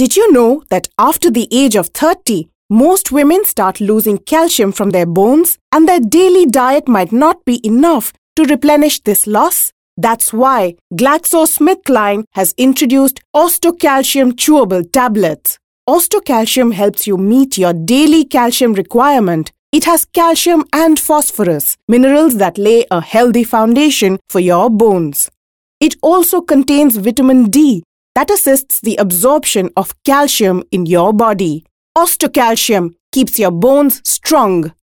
Did you know that after the age of 30, most women start losing calcium from their bones and their daily diet might not be enough to replenish this loss? That's why GlaxoSmithKline has introduced Ostocalcium chewable tablets. Ostocalcium helps you meet your daily calcium requirement. It has calcium and phosphorus, minerals that lay a healthy foundation for your bones. It also contains vitamin D that assists the absorption of calcium in your body. Ostocalcium keeps your bones strong.